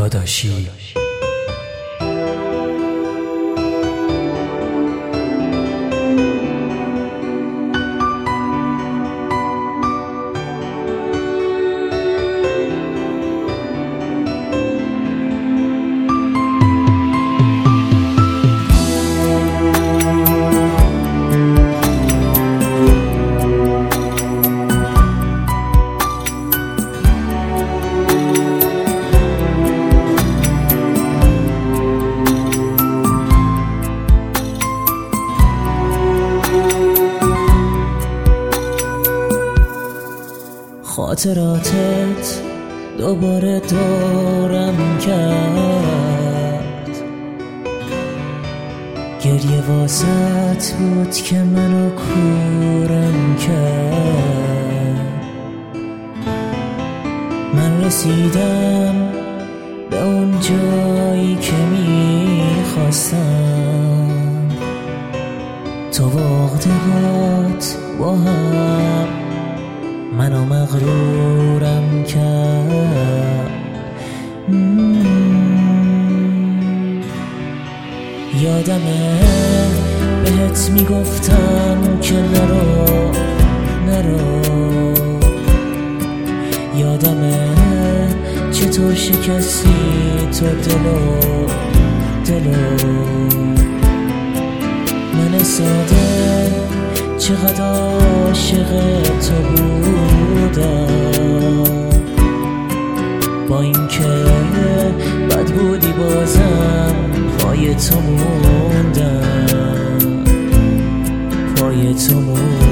داداشی. خاطراتت دوباره دورم کرد، گریه واسط بود که منو کورم کرد. من رسیدم به اون جایی که میخواستم، تو و عقدهات با هم منو مغرورم کرد. یادمه بهت میگفتم که نرو نرو، یادمه چطور شکستی تو دلو. من ساده چقدر عاشق تو بودم، با اینکه بد بودی بازم پای تو موندم، پای تو موندم.